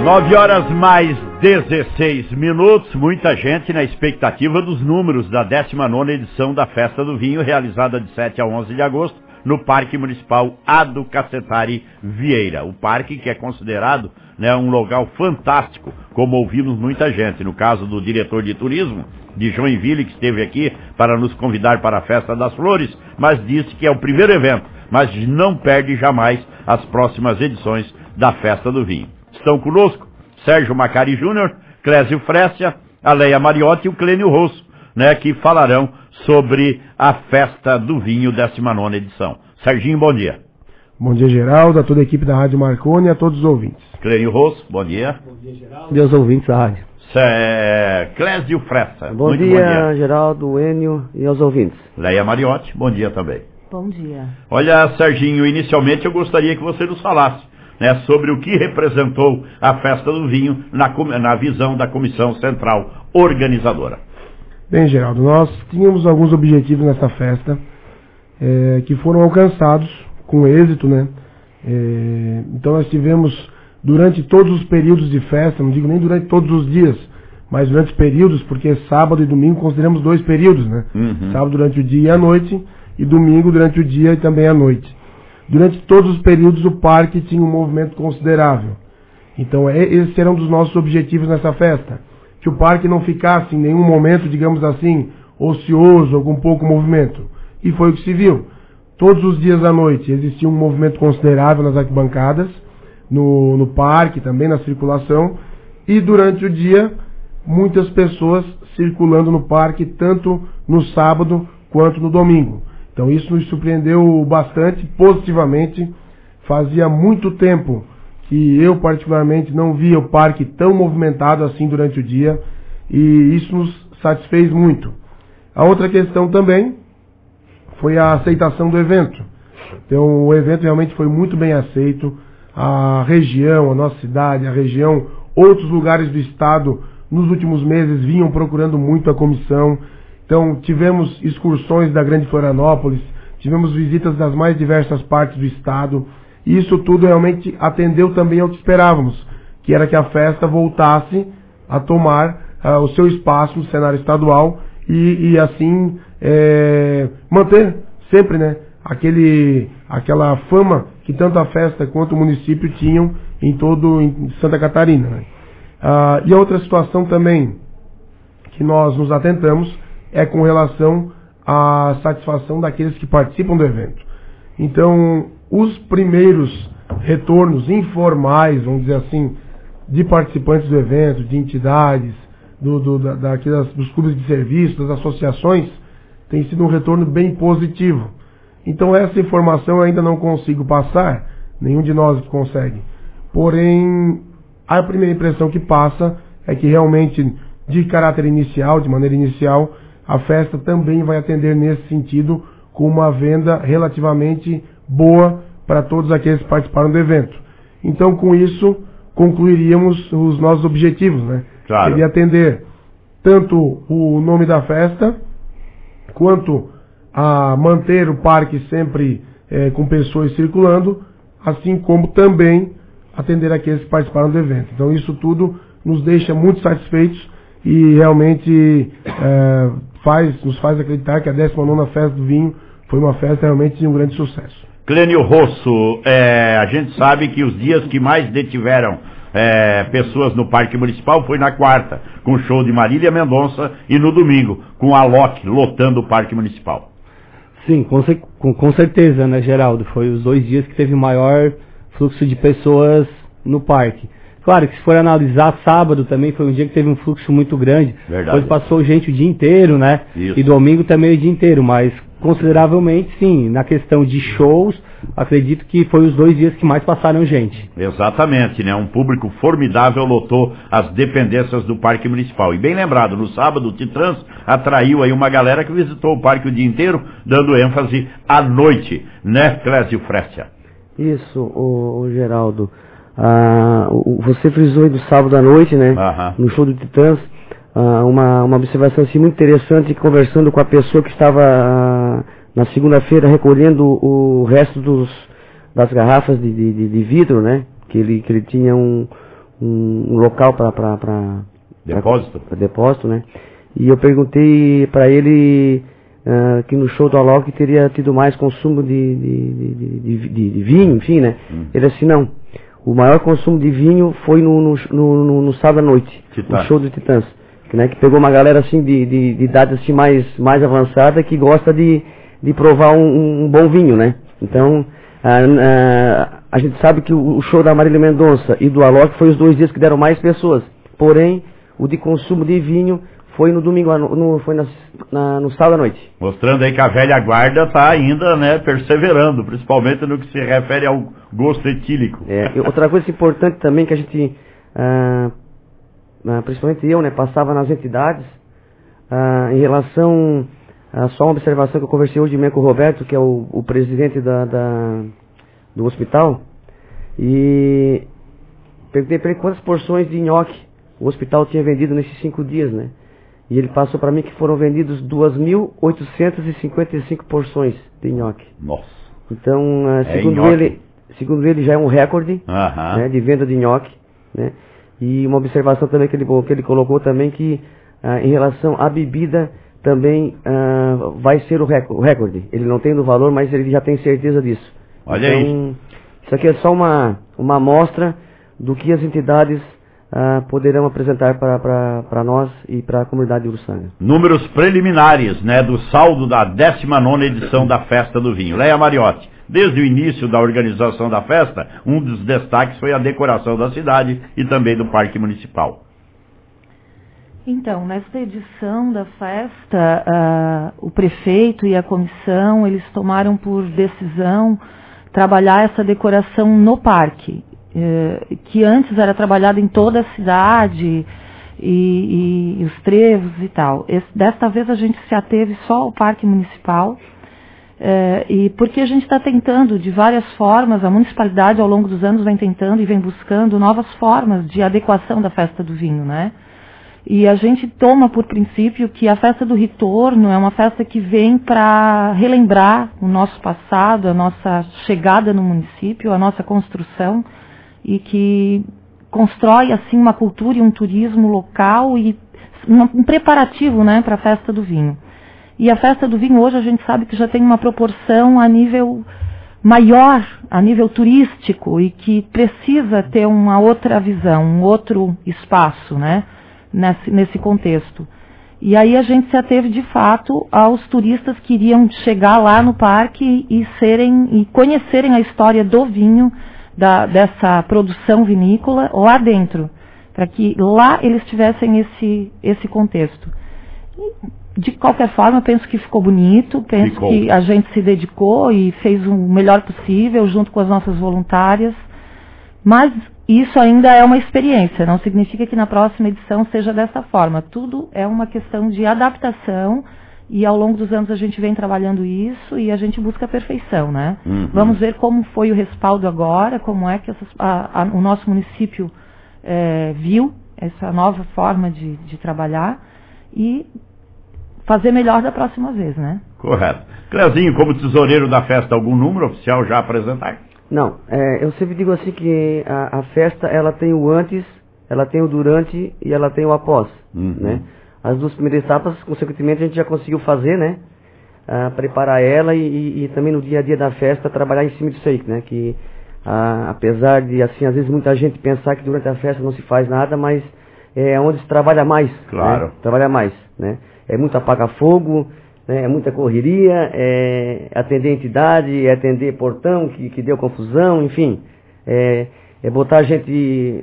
9 horas mais 16 minutos, muita gente na expectativa dos números da 19ª edição da Festa do Vinho, realizada de 7 a 11 de agosto, no Parque Municipal Ado Cacetari Vieira. O parque que é considerado, né, um local fantástico, como ouvimos muita gente. No caso do diretor de turismo de Joinville, que esteve aqui para nos convidar para a Festa das Flores, mas disse que é o primeiro evento, mas não perde jamais as próximas edições da Festa do Vinho. Estão conosco Sérgio Macari Júnior, Clésio Frécia, a Leia Mariotti e o Clênio Rosso, né, que falarão sobre a Festa do Vinho, 19ª edição. Serginho, bom dia. Bom dia, Geraldo, a toda a equipe da Rádio Marconi e a todos os ouvintes. Clênio Rosso, bom dia. Bom dia, Geraldo. Bom dia aos ouvintes da rádio. Clésio Frécia. Bom dia, Geraldo, Enio e aos ouvintes. Leia Mariotti, bom dia também. Bom dia. Olha, Serginho, inicialmente eu gostaria que você nos falasse, né, sobre o que representou a Festa do Vinho na visão da Comissão Central Organizadora. Bem, Geraldo, nós tínhamos alguns objetivos nessa festa que foram alcançados com êxito, né? Então nós tivemos, durante todos os períodos de festa, não digo nem durante todos os dias, mas durante os períodos, porque sábado e domingo consideramos 2 períodos, né? Uhum. Sábado durante o dia e a noite, e domingo durante o dia e também a noite. Durante todos os períodos o parque tinha um movimento considerável. Então esse era um dos nossos objetivos nessa festa. Que o parque não ficasse em nenhum momento, digamos assim, ocioso ou com pouco movimento. E foi o que se viu. Todos os dias à noite existia um movimento considerável nas arquibancadas, no parque, também na circulação. E durante o dia, muitas pessoas circulando no parque, tanto no sábado quanto no domingo. Então isso nos surpreendeu bastante, positivamente. Fazia muito tempo que eu particularmente não via o parque tão movimentado assim durante o dia, e isso nos satisfez muito. A outra questão também foi a aceitação do evento. Então o evento realmente foi muito bem aceito. A região, a nossa cidade, a região, outros lugares do estado nos últimos meses vinham procurando muito a comissão. Então tivemos excursões da Grande Florianópolis, tivemos visitas das mais diversas partes do estado, e isso tudo realmente atendeu também ao que esperávamos, que era que a festa voltasse a tomar o seu espaço no cenário estadual e assim manter sempre, né, aquela fama que tanto a festa quanto o município tinham em Santa Catarina, né? E a outra situação também que nós nos atentamos é com relação à satisfação daqueles que participam do evento. Então, os primeiros retornos informais, vamos dizer assim, de participantes do evento, de entidades, dos clubes de serviço, das associações, tem sido um retorno bem positivo. Então essa informação eu ainda não consigo passar, nenhum de nós consegue. Porém, a primeira impressão que passa é que realmente, de caráter inicial, de maneira inicial, a festa também vai atender nesse sentido, com uma venda relativamente boa para todos aqueles que participaram do evento. Então, com isso, concluiríamos os nossos objetivos, né? Claro. Seria atender tanto o nome da festa, quanto a manter o parque sempre com pessoas circulando, assim como também atender aqueles que participaram do evento. Então, isso tudo nos deixa muito satisfeitos e realmente nos faz acreditar que a 19ª Festa do Vinho foi uma festa realmente de um grande sucesso. Clênio Rosso, a gente sabe que os dias que mais detiveram pessoas no Parque Municipal foi na quarta, com o show de Marília Mendonça, e no domingo, com a Loki lotando o Parque Municipal. Sim, com certeza, né, Geraldo? Foi os 2 dias que teve o maior fluxo de pessoas no parque. Claro que se for analisar, sábado também foi um dia que teve um fluxo muito grande. Verdade. Depois passou gente o dia inteiro, né? Isso. E domingo também o dia inteiro, mas consideravelmente sim, na questão de shows, acredito que foi os 2 dias que mais passaram gente. Exatamente, né? Um público formidável lotou as dependências do Parque Municipal. E bem lembrado, no sábado o Titrans atraiu aí uma galera que visitou o parque o dia inteiro, dando ênfase à noite, né, Clésio Frécia? Isso, o Geraldo. Você frisou aí do sábado à noite, né? No show do Titãs, uma observação assim, muito interessante, conversando com a pessoa que estava na segunda-feira recolhendo o resto das garrafas de vidro, né? Que ele tinha um um local para depósito, né? E eu perguntei para ele que no show do Alok teria tido mais consumo de vinho, enfim, né? Ele assim, não. O maior consumo de vinho foi no sábado à noite, no show do Titãs, né? Que pegou uma galera assim de idade assim mais avançada que gosta de provar um bom vinho, né? Então a gente sabe que o show da Marília Mendonça e do Alok foi os 2 dias que deram mais pessoas. Porém, o de consumo de vinho foi no domingo, foi no sábado à noite. Mostrando aí que a velha guarda está ainda, né, perseverando, principalmente no que se refere ao gosto etílico. Outra coisa importante também que a gente, principalmente eu, né, passava nas entidades, em relação a só uma observação que eu conversei hoje de manhã com o Roberto, que é o presidente do hospital, e perguntei para ele quantas porções de nhoque o hospital tinha vendido nesses 5 dias, né? E ele passou para mim que foram vendidos 2.855 porções de nhoque. Nossa. Então, segundo ele já é um recorde, né, de venda de nhoque, né? E uma observação também que ele colocou também que em relação à bebida também vai ser o recorde. Ele não tem no valor, mas ele já tem certeza disso. Olha aí. Isso aqui é só uma amostra do que as entidades poderão apresentar para nós e para a comunidade de Uruçanga. Números preliminares, né, do saldo da 19ª edição da Festa do Vinho. Leia Mariotti, desde o início da organização da festa, um dos destaques foi a decoração da cidade e também do Parque Municipal. Então, nesta edição da festa, o prefeito e a comissão, eles tomaram por decisão trabalhar essa decoração no parque, que antes era trabalhada em toda a cidade e os trevos e tal. Desta vez a gente se ateve só ao Parque Municipal, e porque a gente está tentando de várias formas, a municipalidade ao longo dos anos vem tentando e vem buscando novas formas de adequação da festa do vinho, né? E a gente toma por princípio que a festa do retorno é uma festa que vem para relembrar o nosso passado, a nossa chegada no município, a nossa construção, e que constrói assim uma cultura e um turismo local e um preparativo, né, para a festa do vinho. E a festa do vinho hoje a gente sabe que já tem uma proporção a nível maior, a nível turístico, e que precisa ter uma outra visão, um outro espaço, né, nesse contexto. E aí a gente se ateve de fato aos turistas que iriam chegar lá no parque e conhecerem a história do vinho, dessa produção vinícola lá dentro, para que lá eles tivessem esse contexto. E, de qualquer forma, penso que ficou bonito, penso que a gente se dedicou e fez o melhor possível junto com as nossas voluntárias, mas isso ainda é uma experiência, não significa que na próxima edição seja dessa forma. Tudo é uma questão de adaptação e ao longo dos anos a gente vem trabalhando isso e a gente busca a perfeição, né? Uhum. Vamos ver como foi o respaldo agora, como é que o nosso município viu essa nova forma de trabalhar e fazer melhor da próxima vez, né? Correto. Cleozinho, como tesoureiro da festa, algum número oficial já apresentar? Não, eu sempre digo assim que a festa, ela tem o antes, ela tem o durante e ela tem o após, né? As 2 primeiras etapas, consequentemente, a gente já conseguiu fazer, né? Preparar ela e também no dia a dia da festa trabalhar em cima disso aí, né? Que apesar de, assim, às vezes muita gente pensar que durante a festa não se faz nada, mas é onde se trabalha mais. Claro. Né? Trabalha mais, né? É muito apaga-fogo, né? É muita correria, é atender entidade, é atender portão que deu confusão, enfim. É botar a gente...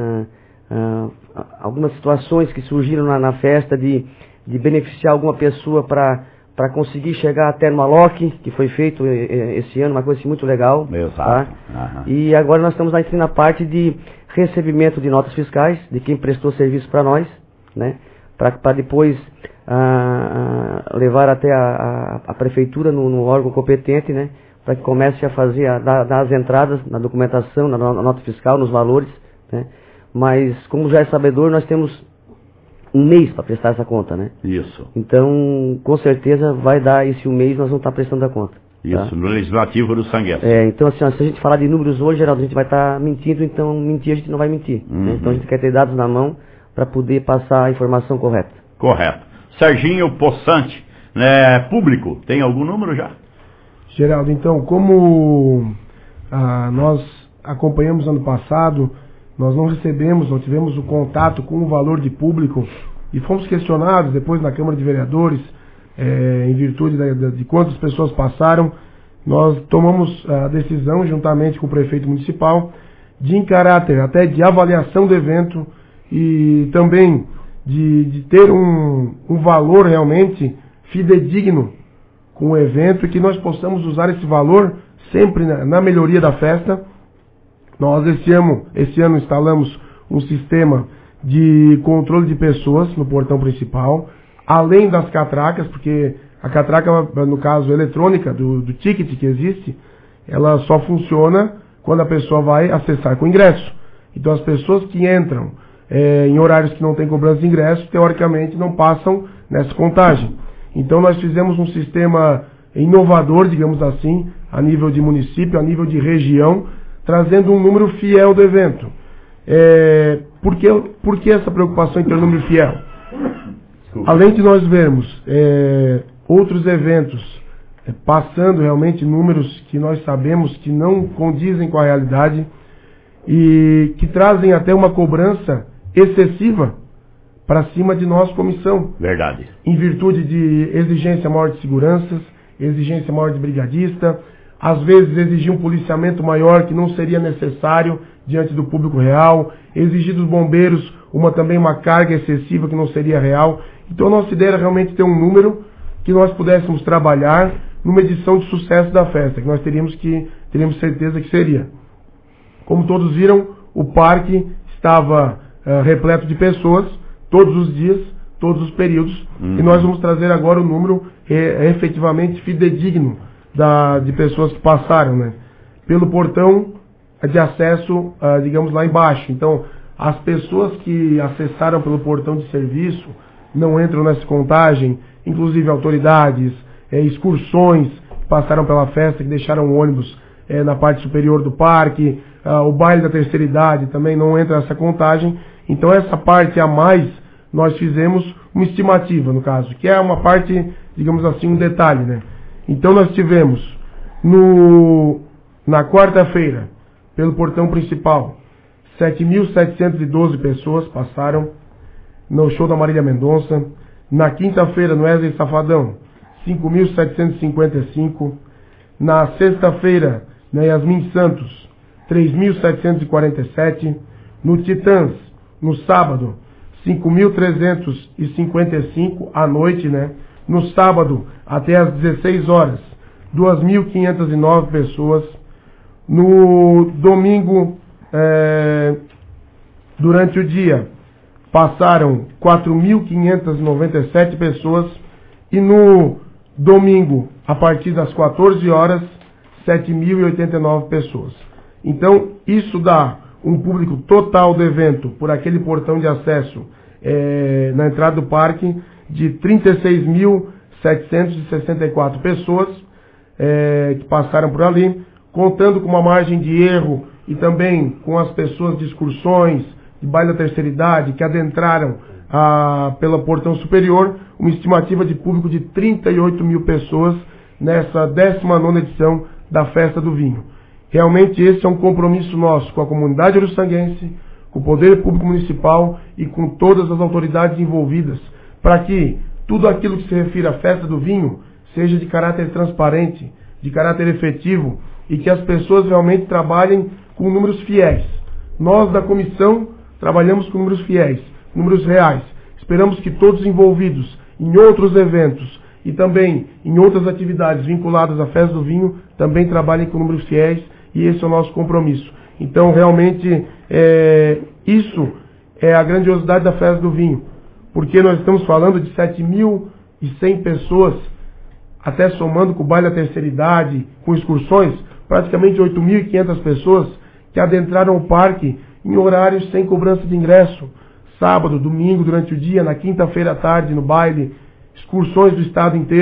algumas situações que surgiram na festa de beneficiar alguma pessoa para conseguir chegar até no Alok, que foi feito esse ano, uma coisa assim muito legal. Exato. Tá? E agora nós estamos aqui na parte de recebimento de notas fiscais, de quem prestou serviço para nós, né? Para depois levar até a prefeitura no órgão competente, né? Para que comece a fazer, dar as entradas na documentação, na nota fiscal, nos valores, né? Mas, como já é sabedor, nós temos um mês para prestar essa conta, né? Isso. Então, com certeza, vai dar esse um mês, nós vamos estar prestando a conta. Isso, no Legislativo do Sanguense. Então assim, se a gente falar de números hoje, Geraldo, a gente vai estar mentindo, então mentir a gente não vai mentir. Né? Então a gente quer ter dados na mão para poder passar a informação correta. Correto. Serginho Possante, né, público, tem algum número já? Geraldo, então, como nós acompanhamos ano passado, nós não tivemos o contato com o valor de público e fomos questionados depois na Câmara de Vereadores, em virtude de quantas pessoas passaram. Nós tomamos a decisão, juntamente com o prefeito municipal, de em caráter até de avaliação do evento e também de ter um valor realmente fidedigno com o evento, e que nós possamos usar esse valor sempre na melhoria da festa. Nós esse ano instalamos um sistema de controle de pessoas no portão principal, além das catracas, porque a catraca, no caso eletrônica, do ticket que existe, ela só funciona quando a pessoa vai acessar com ingresso. Então as pessoas que entram em horários que não tem cobrança de ingresso, teoricamente não passam nessa contagem. Então nós fizemos um sistema inovador, digamos assim, a nível de município, a nível de região, trazendo um número fiel do evento. Por que essa preocupação em ter um número fiel? Desculpa. Além de nós vermos outros eventos passando realmente números que nós sabemos que não condizem com a realidade e que trazem até uma cobrança excessiva para cima de nós, comissão. Verdade. Em virtude de exigência maior de seguranças, exigência maior de brigadista, às vezes exigir um policiamento maior que não seria necessário diante do público real, exigir dos bombeiros também uma carga excessiva que não seria real. Então a nossa ideia era realmente ter um número que nós pudéssemos trabalhar numa edição de sucesso da festa, que nós teríamos certeza que seria. Como todos viram, o parque estava repleto de pessoas, todos os dias, todos os períodos, e nós vamos trazer agora o número efetivamente fidedigno de pessoas que passaram, né, pelo portão de acesso, digamos, lá embaixo. Então, as pessoas que acessaram pelo portão de serviço não entram nessa contagem, inclusive autoridades, excursões que passaram pela festa, que deixaram o ônibus na parte superior do parque, o baile da terceira idade também não entra nessa contagem. Então essa parte a mais nós fizemos uma estimativa, no caso, que é uma parte, digamos assim, um detalhe, né? Então nós tivemos na quarta-feira, pelo portão principal, 7.712 pessoas passaram no show da Marília Mendonça. Na quinta-feira, no Wesley Safadão, 5.755. Na sexta-feira, na Yasmin Santos, 3.747. No Titãs, no sábado, 5.355 à noite, né? No sábado, até às 16 horas, 2.509 pessoas. No domingo, durante o dia, passaram 4.597 pessoas. E no domingo, a partir das 14 horas, 7.089 pessoas. Então, isso dá um público total do evento, por aquele portão de acesso na entrada do parque, de 36.764 pessoas que passaram por ali, contando com uma margem de erro e também com as pessoas de excursões, de baile da terceira idade, que adentraram pelo portão superior, uma estimativa de público de 38 mil pessoas nessa 19ª edição da Festa do Vinho. Realmente esse é um compromisso nosso com a comunidade uruçanguense, com o Poder Público Municipal e com todas as autoridades envolvidas, para que tudo aquilo que se refere à Festa do Vinho seja de caráter transparente, de caráter efetivo, e que as pessoas realmente trabalhem com números fiéis. Nós da comissão trabalhamos com números fiéis, números reais. Esperamos que todos envolvidos em outros eventos e também em outras atividades vinculadas à Festa do Vinho também trabalhem com números fiéis, e esse é o nosso compromisso. Então, realmente, isso é a grandiosidade da Festa do Vinho, porque nós estamos falando de 7.100 pessoas, até somando com o baile da terceira idade, com excursões, praticamente 8.500 pessoas que adentraram o parque em horários sem cobrança de ingresso, sábado, domingo, durante o dia, na quinta-feira à tarde, no baile, excursões do estado inteiro.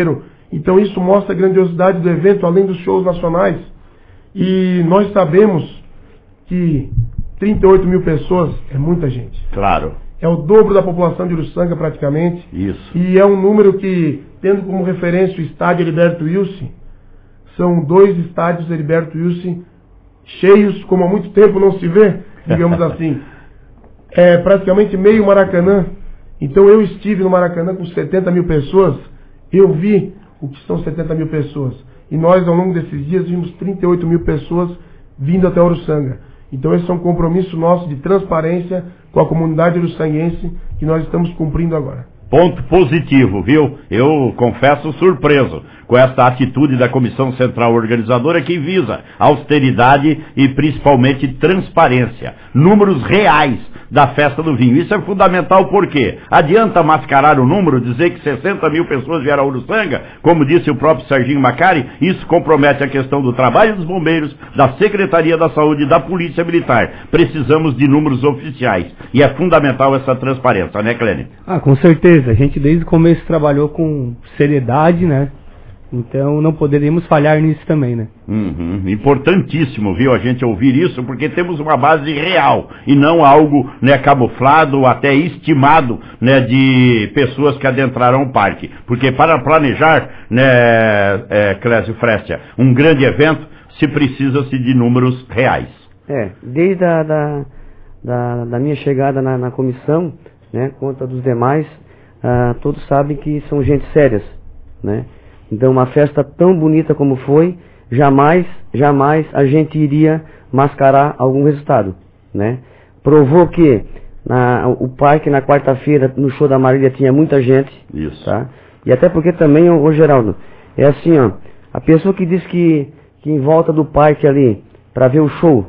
Então isso mostra a grandiosidade do evento, além dos shows nacionais. E nós sabemos que 38 mil pessoas é muita gente. Claro. É o dobro da população de Uruçanga praticamente. Isso. E é um número que, tendo como referência o estádio Heriberto Wilson, são 2 estádios Heriberto Wilson cheios, como há muito tempo não se vê, digamos assim. É praticamente meio Maracanã. Então eu estive no Maracanã com 70 mil pessoas, eu vi o que são 70 mil pessoas. E nós, ao longo desses dias, vimos 38 mil pessoas vindo até Uruçanga. Então esse é um compromisso nosso de transparência com a comunidade uruçanguense que nós estamos cumprindo agora. Ponto positivo, viu? Eu confesso surpreso com esta atitude da Comissão Central Organizadora que visa austeridade e principalmente transparência. Números reais da festa do vinho. Isso é fundamental porque adianta mascarar o número, dizer que 60 mil pessoas vieram a Uruçanga, como disse o próprio Serginho Macari, isso compromete a questão do trabalho dos bombeiros, da Secretaria da Saúde e da Polícia Militar. Precisamos de números oficiais e é fundamental essa transparência, né, Clênio? Com certeza. A gente desde o começo trabalhou com seriedade, né? Então não poderíamos falhar nisso também, né? Importantíssimo, viu, a gente ouvir isso, porque temos uma base real e não algo, né, camuflado, até estimado, né, de pessoas que adentraram o parque. Porque para planejar, né, Clésio Frestia, um grande evento, se precisa-se de números reais. Desde da minha chegada na comissão, né, quanto a dos demais, todos sabem que são gente sérias, né? Então uma festa tão bonita como foi, jamais a gente iria mascarar algum resultado, né? Provou que o parque na quarta-feira, no show da Marília, tinha muita gente. Isso. Tá? E até porque também, ô Geraldo, é assim, ó, a pessoa que diz que em volta do parque ali, para ver o show,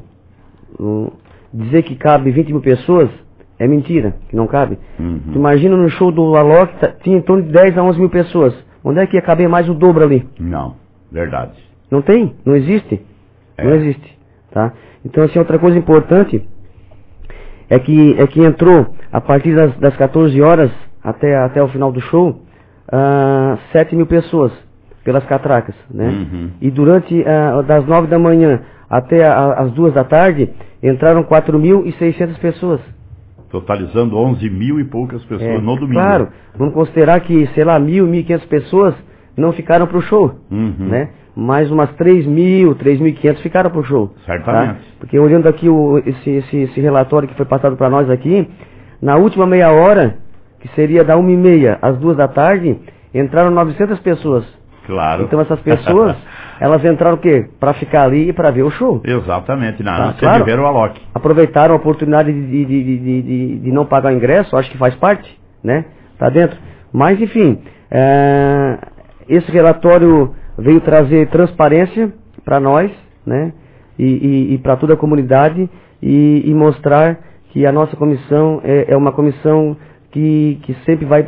dizer que cabe 20 mil pessoas, é mentira, que não cabe. Imagina no show do Alok, tinha em torno de 10 a 11 mil pessoas. Onde é que ia caber mais o dobro ali? Não, verdade. Não tem? Não existe? Não existe, tá? Então, assim, outra coisa importante é que entrou, a partir das 14 horas até o final do show, 7 mil pessoas pelas catracas, né? E durante, das 9 da manhã até as 2 da tarde, entraram 4.600 pessoas. Totalizando 11 mil e poucas pessoas no domingo. Claro, vamos considerar que, sei lá, 1.500 pessoas não ficaram para o show, né? Mais umas 3.000, 3.500 ficaram para o show. Certamente. Tá? Porque olhando aqui esse relatório que foi passado para nós aqui, na última meia hora, que seria da 1h30 às 2 da tarde, entraram 900 pessoas. Claro. Então essas pessoas, elas entraram o quê? Para ficar ali e para ver o show. Exatamente, não, claro, ver o Alok. Aproveitaram a oportunidade de não pagar o ingresso, acho que faz parte, né? Tá dentro. Mas enfim, esse relatório veio trazer transparência para nós, né? E para toda a comunidade e mostrar que a nossa comissão é uma comissão que sempre vai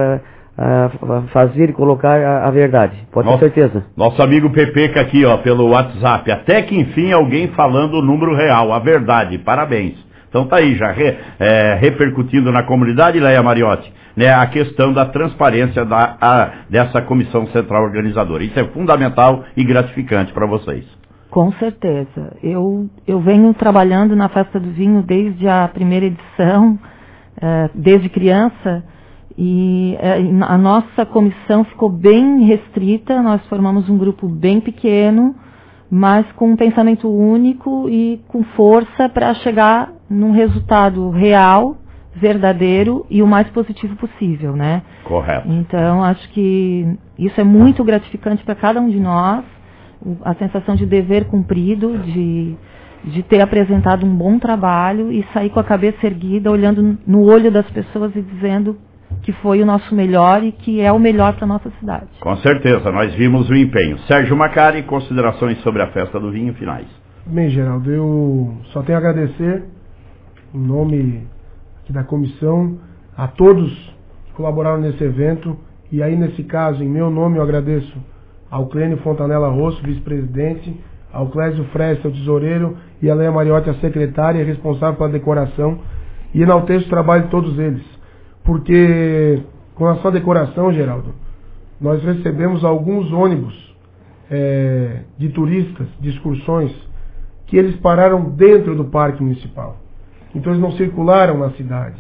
fazer e colocar a verdade, pode ter certeza. Nosso amigo Pepeca aqui, ó, pelo WhatsApp, até que enfim alguém falando o número real, a verdade, parabéns. Então tá aí, já repercutindo na comunidade, Leia Mariotti, né, a questão da transparência dessa Comissão Central Organizadora. Isso é fundamental e gratificante para vocês. Com certeza. Eu venho trabalhando na Festa do Vinho desde a primeira edição, desde criança, e a nossa comissão ficou bem restrita, nós formamos um grupo bem pequeno, mas com um pensamento único e com força para chegar num resultado real, verdadeiro e o mais positivo possível, né? Correto. Então, acho que isso é muito gratificante para cada um de nós, a sensação de dever cumprido, de ter apresentado um bom trabalho e sair com a cabeça erguida, olhando no olho das pessoas e dizendo que foi o nosso melhor e que é o melhor para a nossa cidade. Com certeza, nós vimos o empenho. Sérgio Macari, considerações sobre a Festa do Vinho finais. Bem, Geraldo, eu só tenho a agradecer, em nome aqui da comissão, a todos que colaboraram nesse evento, e aí nesse caso, em meu nome, eu agradeço ao Clênio Fontanella Rosso, vice-presidente, ao Clésio Frestia, o tesoureiro, e a Leia Mariotti, a secretária, responsável pela decoração, e enalteço o trabalho de todos eles. Porque com a sua decoração, Geraldo, nós recebemos alguns ônibus de turistas, de excursões, que eles pararam dentro do Parque Municipal. Então eles não circularam na cidade.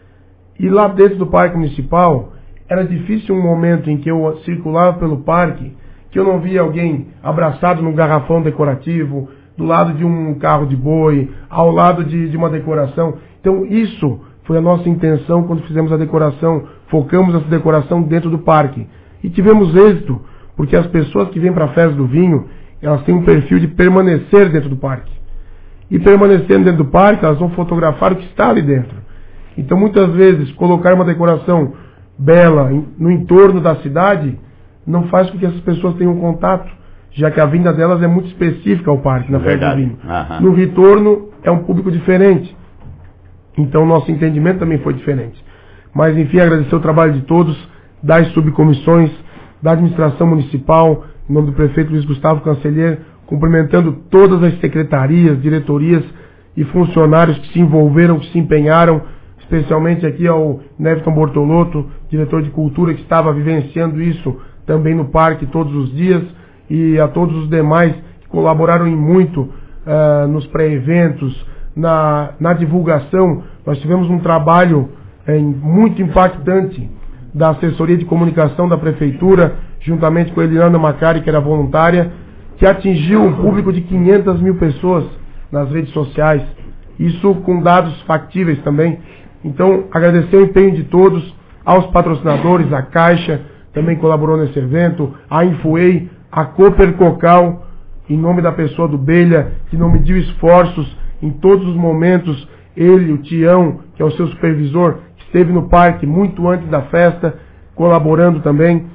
E lá dentro do Parque Municipal, era difícil um momento em que eu circulava pelo parque, que eu não via alguém abraçado num garrafão decorativo, do lado de um carro de boi, ao lado de uma decoração. Então isso foi a nossa intenção quando fizemos a decoração, focamos essa decoração dentro do parque. E tivemos êxito, porque as pessoas que vêm para a Festa do Vinho, elas têm um perfil de permanecer dentro do parque. E permanecendo dentro do parque, elas vão fotografar o que está ali dentro. Então muitas vezes, colocar uma decoração bela no entorno da cidade, não faz com que essas pessoas tenham contato, já que a vinda delas é muito específica ao parque, na Festa do Vinho. No retorno, é um público diferente. Então nosso entendimento também foi diferente. Mas enfim, agradecer o trabalho de todos, das subcomissões, da administração municipal, em nome do prefeito Luiz Gustavo Cancelheiro, cumprimentando todas as secretarias, diretorias e funcionários que se envolveram, que se empenharam, especialmente aqui ao Neveton Bortolotto, diretor de cultura, que estava vivenciando isso também no parque todos os dias, e a todos os demais que colaboraram em muito nos pré-eventos, na divulgação. Nós tivemos um trabalho muito impactante da assessoria de comunicação da prefeitura, juntamente com a Eliana Macari, que era voluntária, que atingiu um público de 500 mil pessoas nas redes sociais, isso com dados factíveis também. Então, agradecer o empenho de todos, aos patrocinadores, a Caixa também colaborou nesse evento, a Infoei, a Cooper Cocal, em nome da pessoa do Belha, que não mediu esforços em todos os momentos, ele, o Tião, que é o seu supervisor, que esteve no parque muito antes da festa, colaborando também,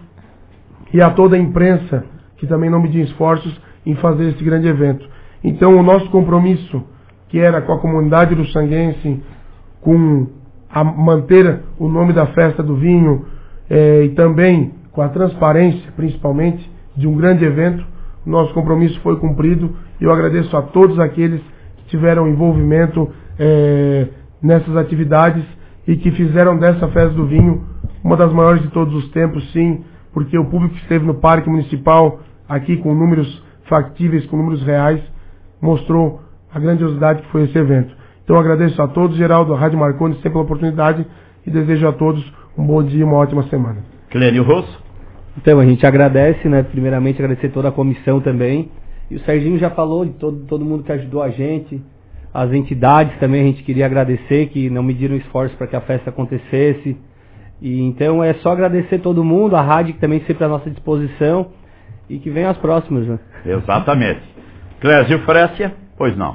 e a toda a imprensa, que também não mediu esforços em fazer esse grande evento. Então, o nosso compromisso, que era com a comunidade uruçanguense, com a manter o nome da Festa do Vinho, e também com a transparência, principalmente, de um grande evento, nosso compromisso foi cumprido, e eu agradeço a todos aqueles que tiveram envolvimento nessas atividades e que fizeram dessa Festa do Vinho uma das maiores de todos os tempos, sim, porque o público que esteve no Parque Municipal, aqui com números factíveis, com números reais, mostrou a grandiosidade que foi esse evento. Então eu agradeço a todos, Geraldo, a Rádio Marconi, sempre pela oportunidade, e desejo a todos um bom dia e uma ótima semana. Clênio Rosso. Então, a gente agradece, né? Primeiramente agradecer toda a comissão também. E o Serginho já falou de todo mundo que ajudou a gente. As entidades também a gente queria agradecer, que não mediram esforço para que a festa acontecesse. E então é só agradecer todo mundo, a rádio que também sempre à nossa disposição. E que venham as próximas, né? Exatamente. Clésio Frécia, pois não.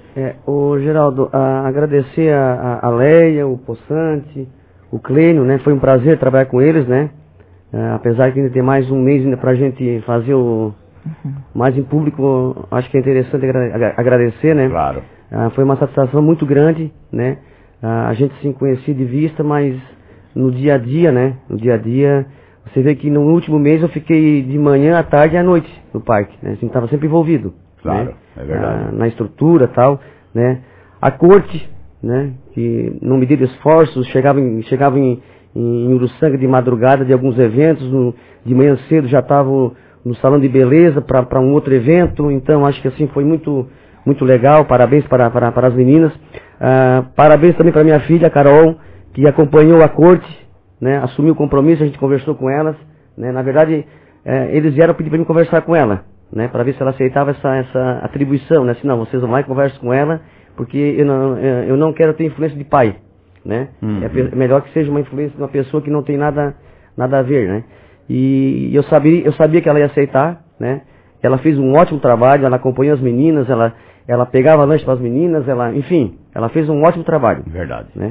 Ô Geraldo, agradecer a Leia, o Poçante, o Clênio, né? Foi um prazer trabalhar com eles, né? Apesar que ainda tem mais um mês ainda pra gente fazer mais em público, acho que é interessante agradecer, né? Claro. Foi uma satisfação muito grande, né? A gente se conhecia de vista, mas no dia a dia, né? No dia a dia, você vê que no último mês eu fiquei de manhã, à tarde e à noite no parque, né? A gente estava sempre envolvido. Claro, né? É verdade. Na estrutura e tal, né? A corte, né? Que não mediram esforços, chegava em Uruçanga de madrugada de alguns eventos, de manhã cedo já estava no salão de beleza para um outro evento, então acho que assim foi muito, muito legal. Parabéns para as meninas, parabéns também para minha filha, Carol, que acompanhou a corte, né? Assumiu o compromisso, a gente conversou com elas, né? Na verdade, eles vieram pedir para mim conversar com ela, né? Para ver se ela aceitava essa atribuição, né? Se não, vocês vão lá e conversem com ela, porque eu não quero ter influência de pai, né? É melhor que seja uma influência de uma pessoa que não tem nada a ver, né? E eu sabia que ela ia aceitar, né? Ela fez um ótimo trabalho, ela acompanhou as meninas, ela pegava lanche para as meninas, enfim, ela fez um ótimo trabalho. Verdade. Né?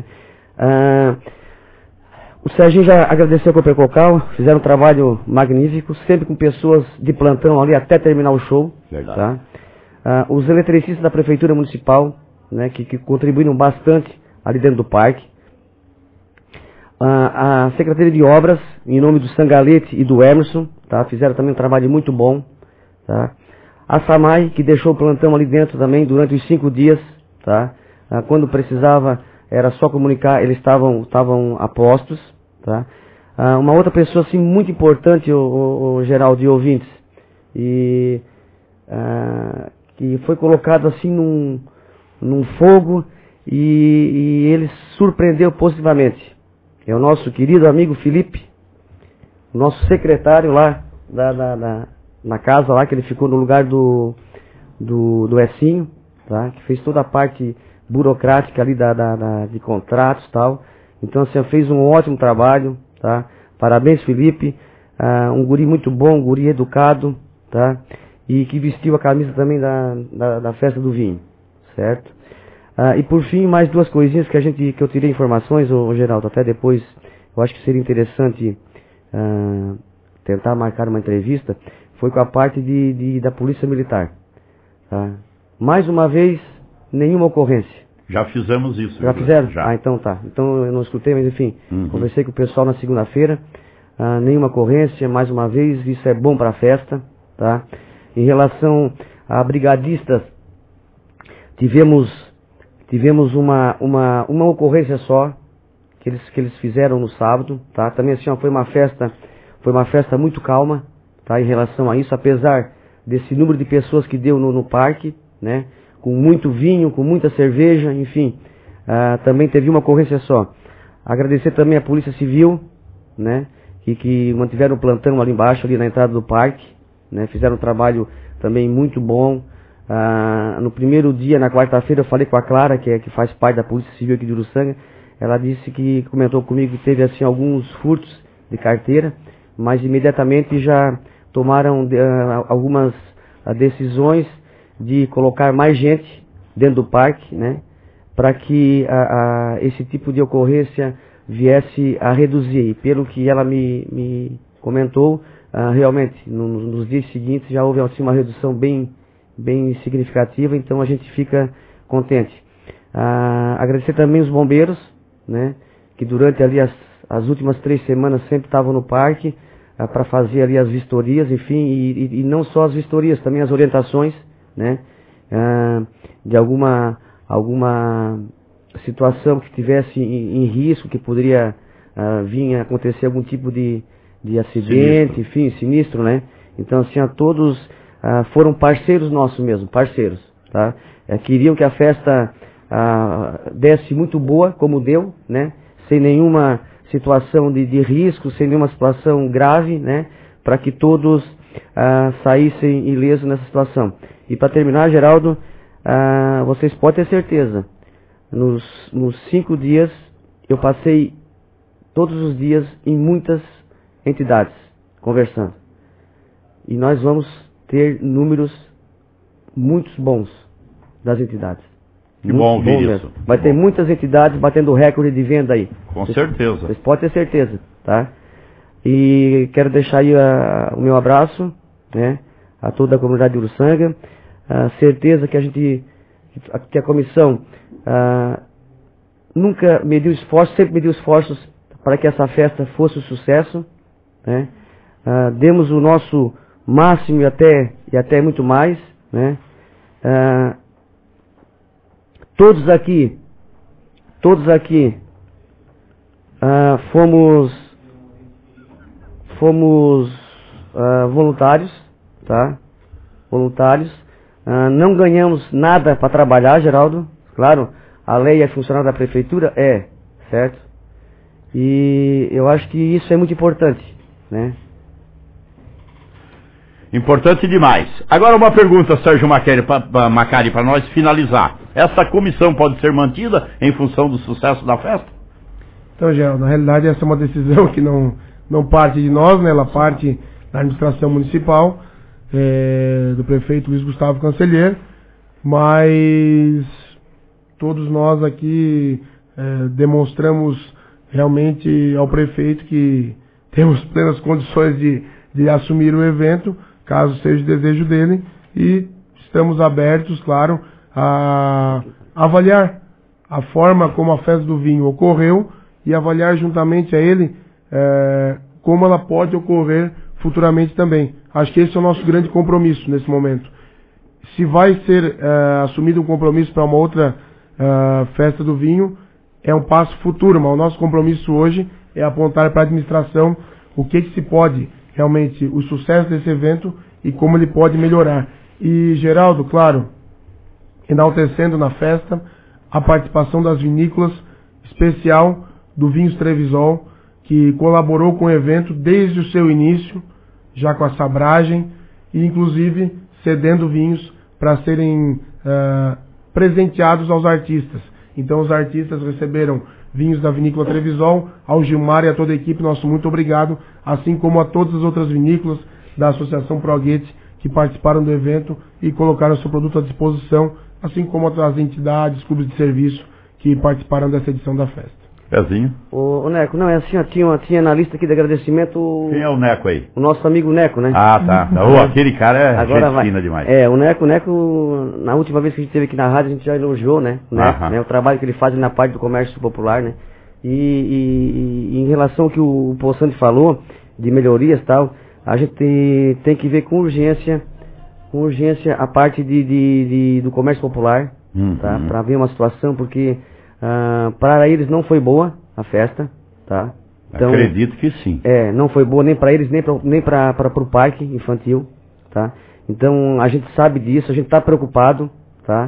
O Serginho já agradeceu com o Percocal, fizeram um trabalho magnífico, sempre com pessoas de plantão ali até terminar o show. Verdade. Tá? Os eletricistas da Prefeitura Municipal, né, que contribuíram bastante ali dentro do parque. A Secretaria de Obras, em nome do Sangalete e do Emerson, tá? Fizeram também um trabalho muito bom. Tá? A SAMAI, que deixou o plantão ali dentro também durante os 5 dias. Tá? Quando precisava, era só comunicar, eles estavam a postos. Tá? Uma outra pessoa assim muito importante, o Geraldo e ouvintes, e que foi colocado assim num fogo e ele surpreendeu positivamente. É o nosso querido amigo Felipe, o nosso secretário lá na casa lá, que ele ficou no lugar do Ecinho, tá? Que fez toda a parte burocrática ali de contratos e tal. Então assim, fez um ótimo trabalho, tá? Parabéns, Felipe, um guri muito bom, um guri educado, tá? E que vestiu a camisa também da festa do vinho, certo? E por fim, mais duas coisinhas que eu tirei informações, Geraldo, até depois eu acho que seria interessante tentar marcar uma entrevista, foi com a parte da Polícia Militar, tá? Mais uma vez, nenhuma ocorrência. Já fizemos isso. Já fizeram? Já. Então tá. Então eu não escutei, mas enfim, conversei com o pessoal na segunda-feira, nenhuma ocorrência, mais uma vez, isso é bom para a festa, tá? Em relação a brigadistas, tivemos uma ocorrência só, que eles fizeram no sábado, tá? Também assim, foi uma festa muito calma, tá? Em relação a isso, apesar desse número de pessoas que deu no parque, né? Com muito vinho, com muita cerveja, enfim, também teve uma ocorrência só. Agradecer também a Polícia Civil, né, que mantiveram o plantão ali embaixo, ali na entrada do parque, né, fizeram um trabalho também muito bom. No primeiro dia, na quarta-feira, eu falei com a Clara, que faz parte da Polícia Civil aqui de Uruçanga. Ela disse comentou comigo que teve assim alguns furtos de carteira, mas imediatamente já tomaram algumas decisões de colocar mais gente dentro do parque, né, para que esse tipo de ocorrência viesse a reduzir. E pelo que ela me comentou, realmente, nos dias seguintes já houve assim, uma redução bem significativa, então a gente fica contente. Agradecer também os bombeiros, né, que durante ali as últimas 3 semanas sempre estavam no parque para fazer ali as vistorias, enfim, e não só as vistorias, também as orientações, né, de alguma situação que estivesse em risco, que poderia vir a acontecer algum tipo de acidente, enfim, sinistro, né? Então assim, todos foram parceiros nossos mesmo, parceiros, tá? Queriam que a festa desse muito boa, como deu, né? Sem nenhuma situação de risco, sem nenhuma situação grave, né? Para que todos saíssem ilesos nessa situação. E para terminar, Geraldo, vocês podem ter certeza, nos 5 dias, eu passei todos os dias em muitas entidades, conversando. E nós vamos ter números muito bons das entidades. Que bom ouvir isso. Vai ter muitas entidades batendo recorde de venda aí. Com certeza. Vocês podem ter certeza, tá? E quero deixar aí o meu abraço, né, a toda a comunidade de Uruçanga. Certeza que a comissão nunca mediu esforços, sempre mediu esforços para que essa festa fosse um sucesso, né? Demos o nosso máximo e até muito mais, né? Todos aqui fomos voluntários, tá? Voluntários. Não ganhamos nada para trabalhar, Geraldo. Claro, a lei é funcionário da prefeitura, certo? E eu acho que isso é muito importante, né? Importante demais. Agora uma pergunta, Sérgio Macari, para nós finalizar. Essa comissão pode ser mantida em função do sucesso da festa? Então, Geraldo, na realidade essa é uma decisão que não parte de nós, né? Ela parte da administração municipal, do prefeito Luiz Gustavo Cancelheiro, mas todos nós aqui demonstramos realmente ao prefeito que temos plenas condições de assumir o evento, caso seja o desejo dele, e estamos abertos, claro, a avaliar a forma como a festa do vinho ocorreu e avaliar juntamente a ele como ela pode ocorrer futuramente também. Acho que esse é o nosso grande compromisso nesse momento. Se vai ser assumido um compromisso para uma outra festa do vinho, é um passo futuro, mas o nosso compromisso hoje é apontar para a administração o que se pode realmente, o sucesso desse evento e como ele pode melhorar. E, Geraldo, claro, enaltecendo na festa a participação das vinícolas, especial do Vinhos Trevisol, que colaborou com o evento desde o seu início, já com a sabragem, e inclusive cedendo vinhos para serem presenteados aos artistas. Então os artistas receberam vinhos da Vinícola Trevisol, ao Gilmar e a toda a equipe, nosso muito obrigado, assim como a todas as outras vinícolas da Associação Proguete que participaram do evento e colocaram seu produto à disposição, assim como as entidades, clubes de serviço que participaram dessa edição da festa. Pezinho. Ô Neco, não, é assim, tinha na lista aqui de agradecimento... Quem é o Neco aí? O nosso amigo Neco, né? Ah, tá. Aquele cara é gente fina demais. O Neco, na última vez que a gente esteve aqui na rádio, a gente já elogiou, né? O trabalho que ele faz na parte do comércio popular, né? E em relação ao que o Poçante falou, de melhorias e tal, a gente tem que ver com urgência a parte do comércio popular, tá? Para ver uma situação, porque... para eles não foi boa a festa, tá? Então, acredito que sim. Não foi boa nem para eles, nem para o parque infantil, tá? Então a gente sabe disso, a gente está preocupado, tá?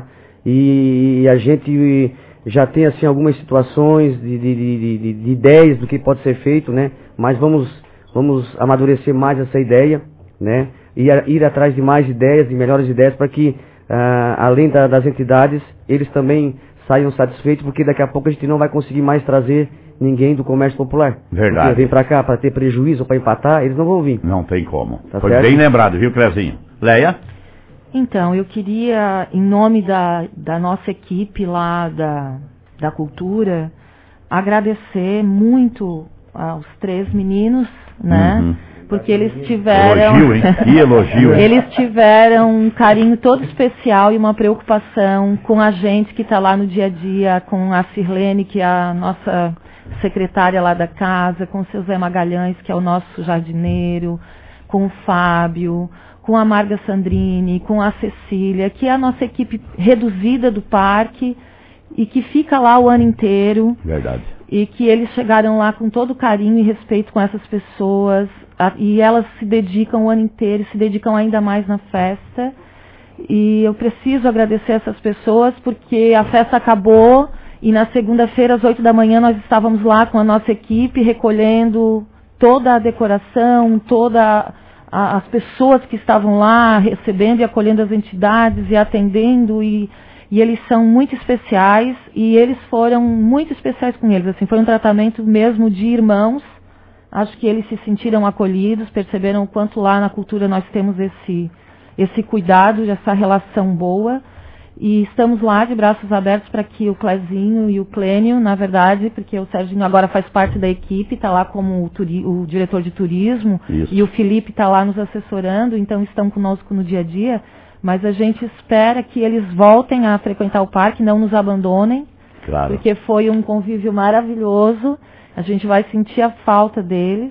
E a gente já tem assim algumas situações de ideias do que pode ser feito, né? Mas vamos amadurecer mais essa ideia, né? E ir atrás de mais ideias, de melhores ideias, para que além das entidades, eles também saiam satisfeitos, porque daqui a pouco a gente não vai conseguir mais trazer ninguém do comércio popular. Verdade. Porque vem pra cá para ter prejuízo, para empatar, eles não vão vir. Não tem como. Tá Foi certo? bem lembrado, viu, Clezinho? Leia? Então, eu queria, em nome da nossa equipe lá da cultura, agradecer muito aos 3 meninos, né? Porque eles tiveram... Elogio, hein? Que elogio, hein? Eles tiveram um carinho todo especial e uma preocupação com a gente que está lá no dia a dia, com a Sirlene, que é a nossa secretária lá da casa, com o seu Zé Magalhães, que é o nosso jardineiro, com o Fábio, com a Marga Sandrini, com a Cecília, que é a nossa equipe reduzida do parque e que fica lá o ano inteiro. Verdade. E que eles chegaram lá com todo carinho e respeito com essas pessoas, e elas se dedicam o ano inteiro, se dedicam ainda mais na festa, e eu preciso agradecer essas pessoas, porque a festa acabou, e na segunda-feira às 8 da manhã nós estávamos lá com a nossa equipe, recolhendo toda a decoração, as pessoas que estavam lá, recebendo e acolhendo as entidades, e atendendo, e eles são muito especiais, e eles foram muito especiais com eles, assim, foi um tratamento mesmo de irmãos. Acho que eles se sentiram acolhidos, perceberam o quanto lá na cultura nós temos esse cuidado, essa relação boa, e estamos lá de braços abertos para que o Clezinho e o Clênio, na verdade, porque o Serginho agora faz parte da equipe, está lá como o diretor de turismo, Isso. E o Felipe está lá nos assessorando, então estão conosco no dia a dia. Mas a gente espera que eles voltem a frequentar o parque, não nos abandonem, claro. Porque foi um convívio maravilhoso, a gente vai sentir a falta deles,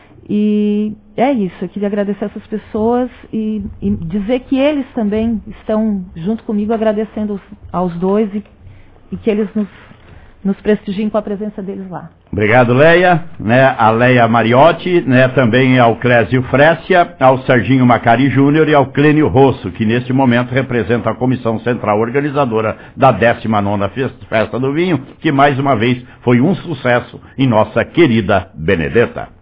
e é isso, eu queria agradecer essas pessoas e dizer que eles também estão junto comigo agradecendo aos dois e que eles nos prestigiem com a presença deles lá. Obrigado, Leia, né, a Leia Mariotti, né, também ao Clésio Frécia, ao Serginho Macari Júnior e ao Clênio Rosso, que neste momento representa a Comissão Central Organizadora da 19ª Festa do Vinho, que mais uma vez foi um sucesso em nossa querida Benedetta.